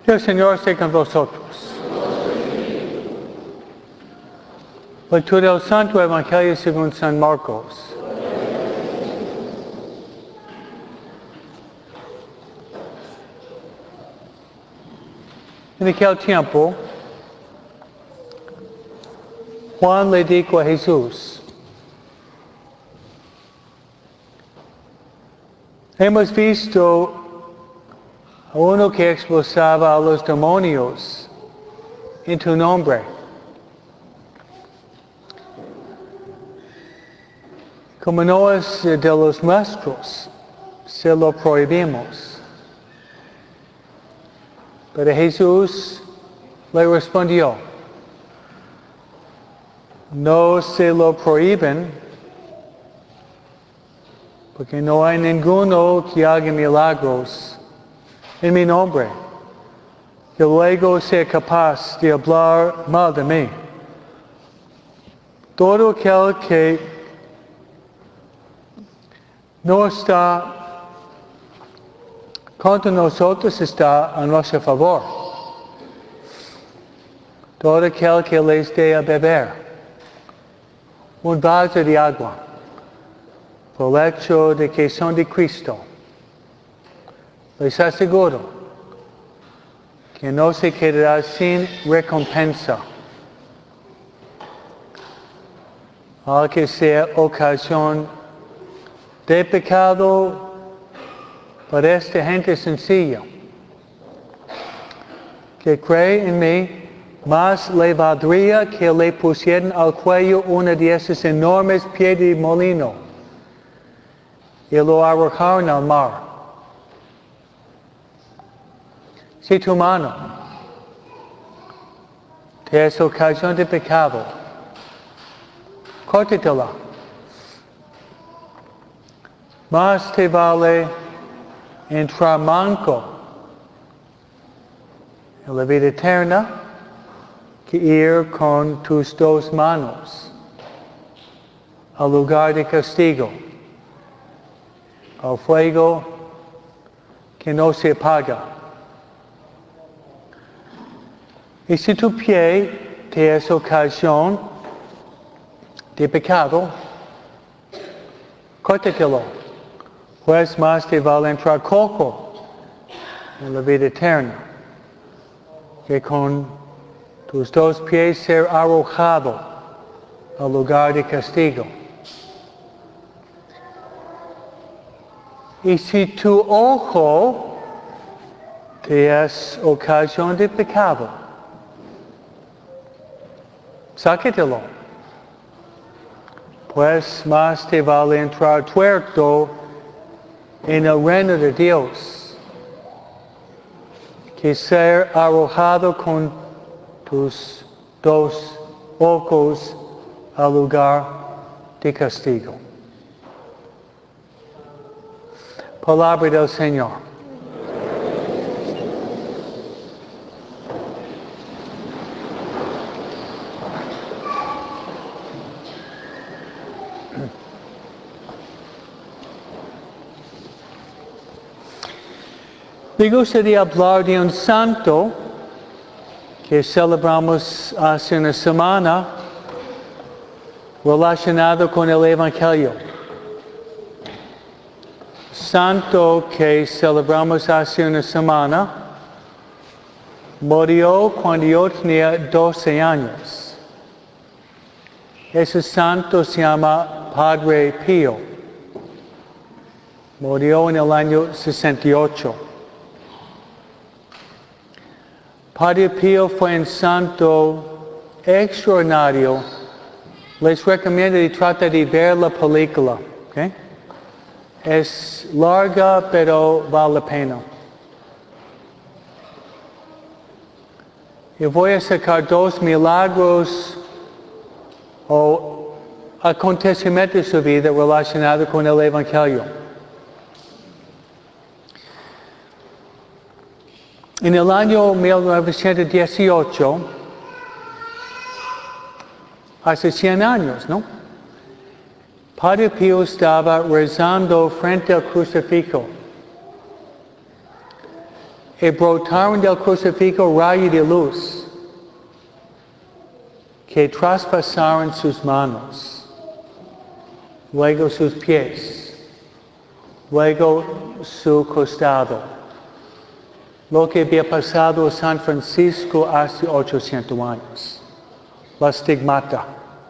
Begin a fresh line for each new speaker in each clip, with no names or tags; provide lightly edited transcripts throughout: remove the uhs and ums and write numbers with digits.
El Señor esté con vosotros. Lectura del Santo Evangelio según San Marcos. En aquel tiempo, Juan le dijo a Jesús: hemos visto a uno que expulsaba a los demonios en tu nombre. Como no es de los nuestros, se lo prohibimos. Pero Jesús le respondió: no se lo prohíben, porque no hay ninguno que haga milagros en mi nombre, que luego sea capaz de hablar mal de mí. Todo aquel que no está contra nosotros está a nuestro favor. Todo aquel que les dé a beber un vaso de agua, por el hecho de que son de Cristo, les aseguro que no se quedará sin recompensa. Al que sea ocasión de pecado para esta gente sencilla, que cree en mí, más le valdría que le pusieran al cuello una de esas enormes piedras de molino y lo arrojaran al mar. Si tu mano te es ocasión de pecado, córtatela. Más te vale entrar manco en la vida eterna que ir con tus dos manos al lugar de castigo, al fuego que no se apaga. Y si tu pie te es ocasión de pecado, córtatelo, pues más te vale entrar cojo en la vida eterna que con tus dos pies ser arrojado al lugar de castigo. Y si tu ojo te es ocasión de pecado, sáquetelo, pues más te vale entrar tuerto en el reino de Dios que ser arrojado con tus dos ojos al lugar de castigo. Palabra del Señor. Me gustaría hablar de un santo que celebramos hace una semana relacionado con el Evangelio. Santo que celebramos hace una semana murió cuando yo tenía 12 años. Ese santo se llama Padre Pío. Murió en el año 68. Padre Pío fue un santo extraordinario. Les recomiendo que traten de ver la película. ¿Okay? Es larga, pero vale la pena. Y voy a sacar 2 milagros o acontecimientos de su vida relacionados con el Evangelio. En el año 1918, hace 100 años, ¿no? Padre Pío estaba rezando frente al crucifijo. y brotaron del crucifijo rayos de luz que traspasaron sus manos, luego sus pies, luego su costado. Lo que había pasado en San Francisco hace 800 años. La estigmata.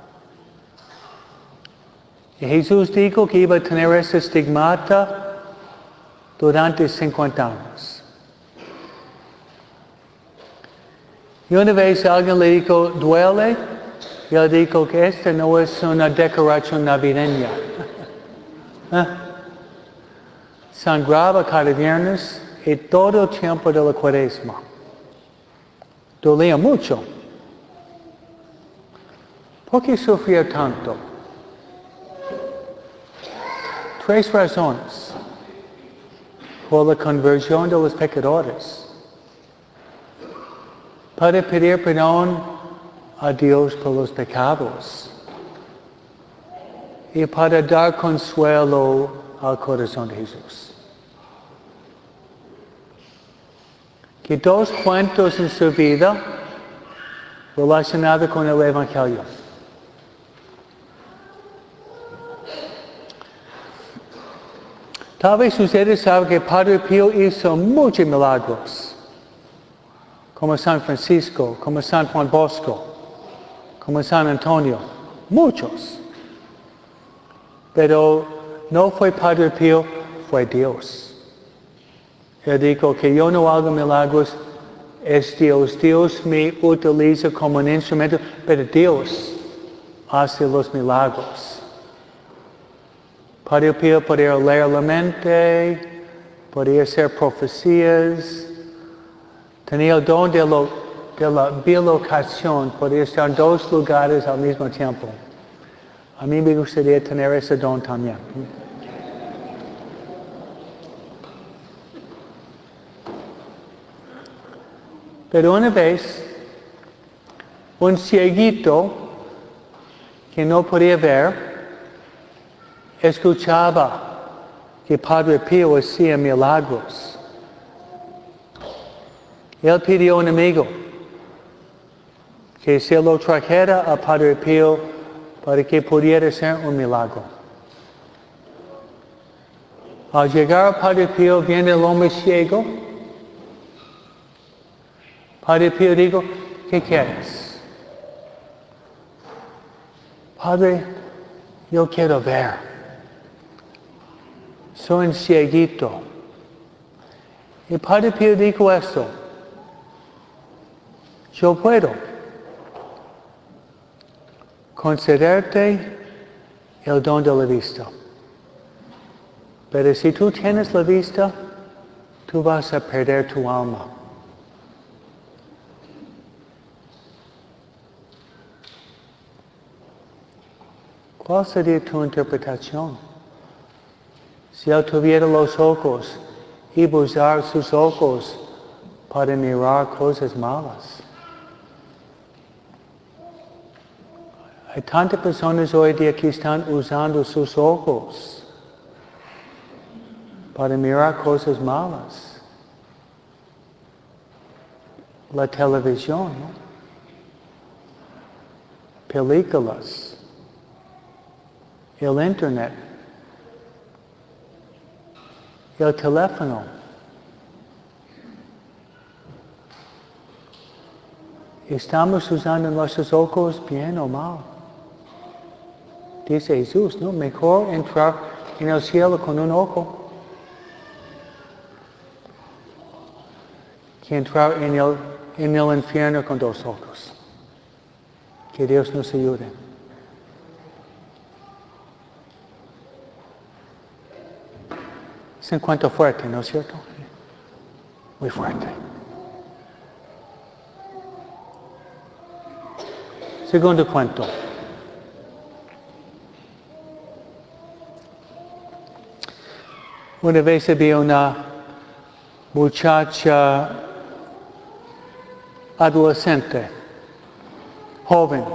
Y Jesús dijo que iba a tener esa estigmata durante 50 años. Y una vez alguien le dijo, ¿duele? Y él dijo que esta no es una decoración navideña. Sangraba cada viernes y todo el tiempo de la Cuaresma. Dolía mucho. ¿Por qué sufría tanto? 3 razones. Por la conversión de los pecadores. Para pedir perdón a Dios por los pecados. Y para dar consuelo al corazón de Jesús. Que 2 cuentos en su vida relacionados con el Evangelio. Tal vez ustedes saben que Padre Pío hizo muchos milagros. Como San Francisco, como San Juan Bosco, como San Antonio. Muchos. Pero no fue Padre Pío, fue Dios. Él dijo que yo no hago milagros, es Dios. Dios me utiliza como un instrumento, pero Dios hace los milagros. Padre Pío podía leer la mente, podía hacer profecías, tenía el don de la bilocación, podía estar en 2 lugares al mismo tiempo. A mí me gustaría tener ese don también. Pero una vez, un cieguito que no podía ver, escuchaba que Padre Pío hacía milagros. Él pidió a un amigo que se lo trajera a Padre Pío para que pudiera hacer un milagro. Al llegar a Padre Pío, viene el hombre ciego. Padre Pío dijo, ¿qué quieres? Padre, yo quiero ver. Soy un cieguito. Y Padre Pío dijo esto. Yo puedo concederte el don de la vista. Pero si tú tienes la vista, tú vas a perder tu alma. ¿Cuál sería tu interpretación? Si él tuviera los ojos, iba a usar sus ojos para mirar cosas malas. Hay tantas personas hoy día que están usando sus ojos para mirar cosas malas. La televisión, ¿no? Películas. El internet, el teléfono. ¿Estamos usando nuestros ojos bien o mal? Dice Jesús, ¿no? Mejor entrar en el cielo con un ojo que entrar en el infierno con 2 ojos. Que Dios nos ayude. Es un cuento fuerte, ¿no es cierto? Muy fuerte. Segundo cuento. Una vez había una muchacha adolescente, joven.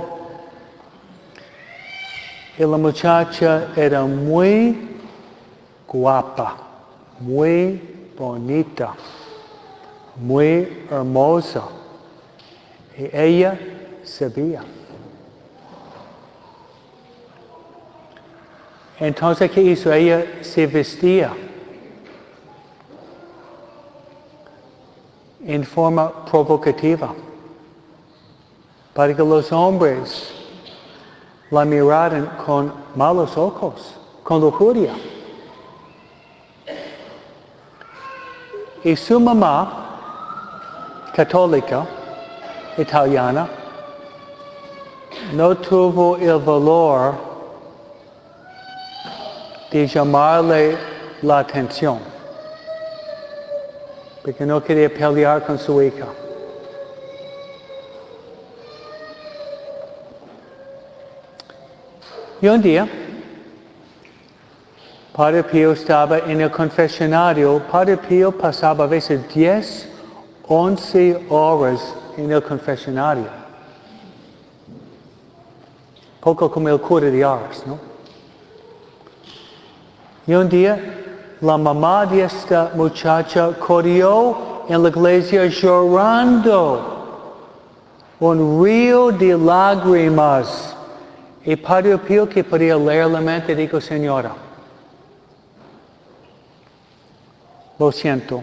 Y la muchacha era muy guapa. Muy bonita, muy hermosa. Y ella sabía. Entonces, ¿qué hizo? Ella se vestía en forma provocativa para que los hombres la miraran con malos ojos, con lujuria. Y su mamá, católica, italiana, no tuvo el valor de llamarle la atención, porque no quería pelear con su hija. Y un día, Padre Pío estaba en el confesionario. Padre Pío pasaba a veces 10, 11 horas en el confesionario. Poco como el cura de Ars, ¿no? Y un día, la mamá de esta muchacha corrió en la iglesia llorando, un río de lágrimas. Y Padre Pío, que podía leer la mente, dijo: Señora, lo siento.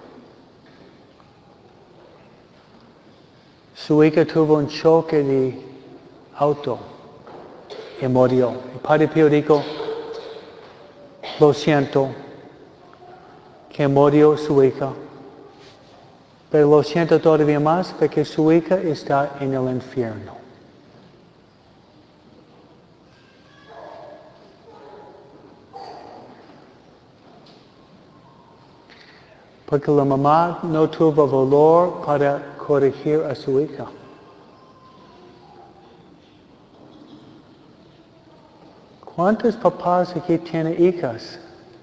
Su hija tuvo un choque de auto y murió. Y Padre Pío dijo: lo siento que murió su hija, pero lo siento todavía más porque su hija está en el infierno. Porque la mamá no tuvo valor para corregir a su hija. ¿Cuántos papás aquí tienen hijas?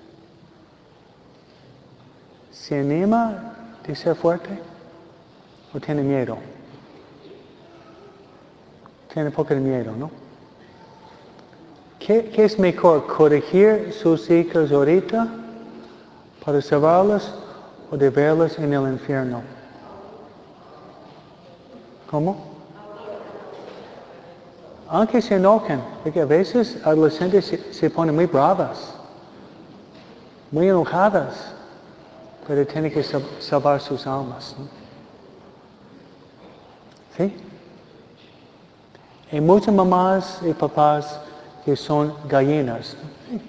¿Se anima de ser fuerte? ¿O tiene miedo? Tiene poco de miedo, ¿no? ¿Qué es mejor? ¿Corregir sus hijas ahorita para salvarlas o de verlas en el infierno? ¿Cómo? Aunque se enojen, porque a veces adolescentes se ponen muy bravas, muy enojadas, pero tienen que salvar sus almas, ¿no? ¿Sí? Hay muchas mamás y papás que son gallinas, ¿no?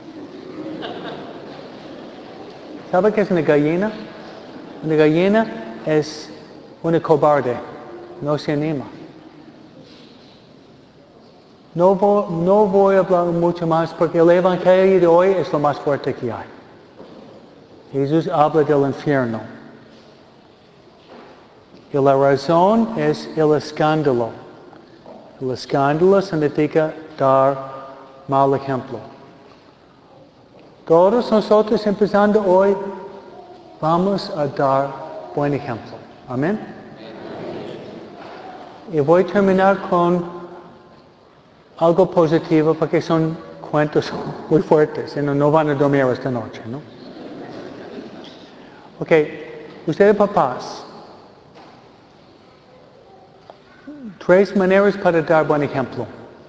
¿Sabe qué es una gallina? Una gallina es una cobarde, no se anima. No voy a hablar mucho más porque el Evangelio de hoy es lo más fuerte que hay. Jesús habla del infierno. Y la razón es el escándalo. El escándalo significa dar mal ejemplo. Todos nosotros, empezando hoy, vamos a dar buen ejemplo. Amén. Y voy a terminar con algo positivo porque son cuentos muy fuertes y no van a dormir esta noche, ¿no? Ok, ustedes papás, 3 maneras para dar buen ejemplo.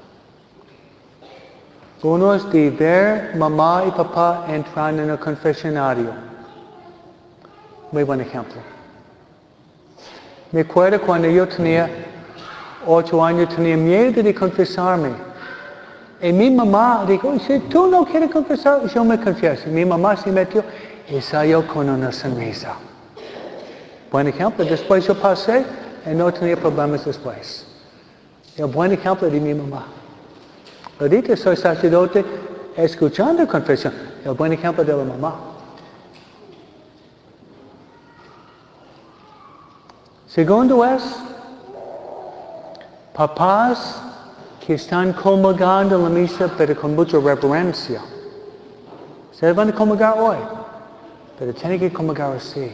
Uno es de ver mamá y papá entrar en el confesionario. Muy buen ejemplo. Me acuerdo cuando yo tenía 8 años, tenía miedo de confesarme. Y mi mamá dijo: si tú no quieres confesar, yo me confieso. Mi mamá se metió y salió con una sonrisa. Buen ejemplo. Después yo pasé y no tenía problemas después. El buen ejemplo de mi mamá. Ahorita soy sacerdote escuchando confesión. El buen ejemplo de la mamá. Segundo es papás que están comulgando la misa pero con mucha reverencia. Ustedes van a comulgar hoy, pero tienen que comulgar así.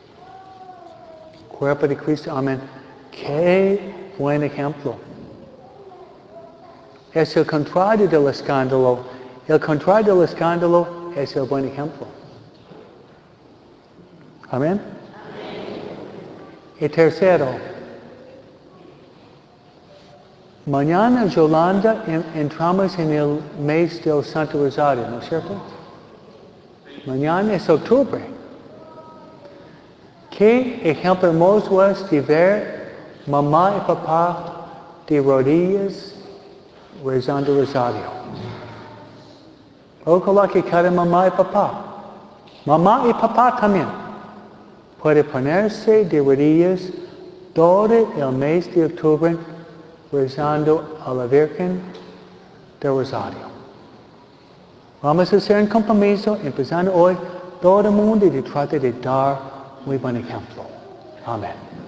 Cuerpo de Cristo, amén. Qué buen ejemplo. Es el contrario del escándalo. El contrario del escándalo es el buen ejemplo. Amén. Y tercero, mañana, Yolanda, entramos en el mes del Santo Rosario, ¿no es cierto? Mañana es octubre. Qué ejemplo hermoso es de ver mamá y papá de rodillas rezando el Rosario. Ojalá que cada mamá y papá también, puede ponerse de rodillas todo el mes de octubre rezando a la Virgen del Rosario. Vamos a hacer un compromiso, empezando hoy, todo el mundo, y trata de dar muy buen ejemplo. Amén.